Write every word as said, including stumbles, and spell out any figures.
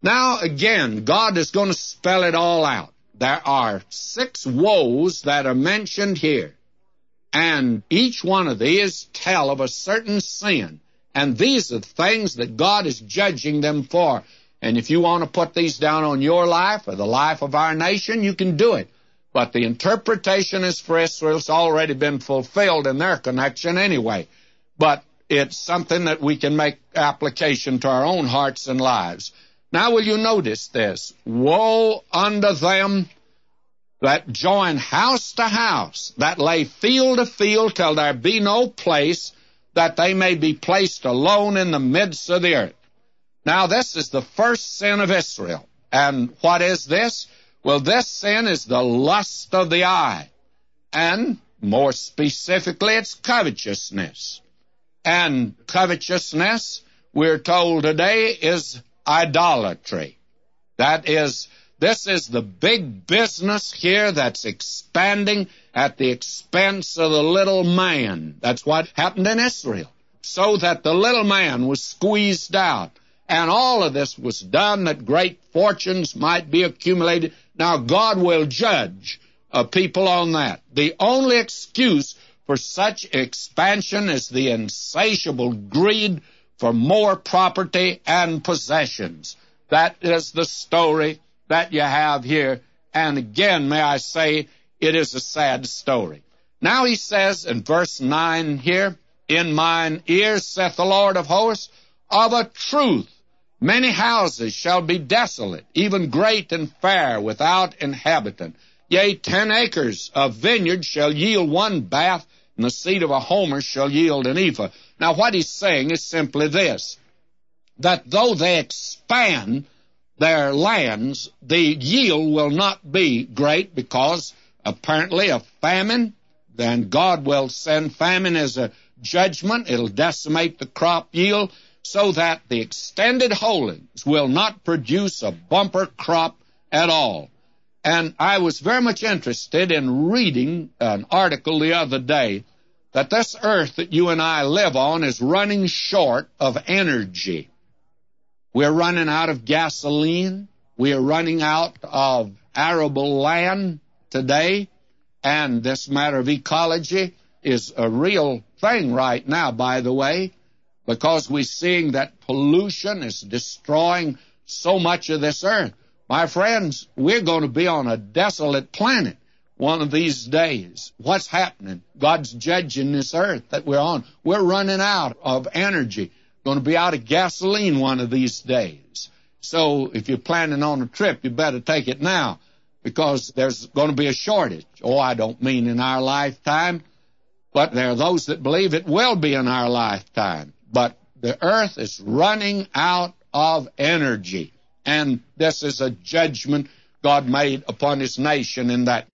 Now, again, God is going to spell it all out. There are six woes that are mentioned here, and each one of these tell of a certain sin, and these are things that God is judging them for. And if you want to put these down on your life or the life of our nation, you can do it. But the interpretation is for Israel. It's already been fulfilled in their connection anyway. But it's something that we can make application to our own hearts and lives. Now will you notice this? Woe unto them that join house to house, that lay field to field till there be no place, that they may be placed alone in the midst of the earth. Now this is the first sin of Israel. And what is this? Well, this sin is the lust of the eye. And more specifically, it's covetousness. And covetousness, we're told today, is idolatry. That is, this is the big business here that's expanding at the expense of the little man. That's what happened in Israel. So that the little man was squeezed out. And all of this was done that great fortunes might be accumulated. Now, God will judge uh, people on that. The only excuse for such expansion is the insatiable greed for more property and possessions. That is the story that you have here. And again, may I say, it is a sad story. Now he says in verse nine here, in mine ears, saith the Lord of hosts, of a truth, many houses shall be desolate, even great and fair, without inhabitant. Yea, ten acres of vineyard shall yield one bath, and the seed of a homer shall yield an ephah. Now, what he's saying is simply this, that though they expand their lands, the yield will not be great, because apparently a famine, then God will send famine as a judgment. It'll decimate the crop yield, so that the extended holdings will not produce a bumper crop at all. And I was very much interested in reading an article the other day that this earth that you and I live on is running short of energy. We're running out of gasoline. We are running out of arable land today. And this matter of ecology is a real thing right now, by the way, because we're seeing that pollution is destroying so much of this earth. My friends, we're going to be on a desolate planet one of these days. What's happening? God's judging this earth that we're on. We're running out of energy. Going to be out of gasoline one of these days. So if you're planning on a trip, you better take it now, because there's going to be a shortage. Oh, I don't mean in our lifetime, but there are those that believe it will be in our lifetime. But the earth is running out of energy. And this is a judgment God made upon his nation in that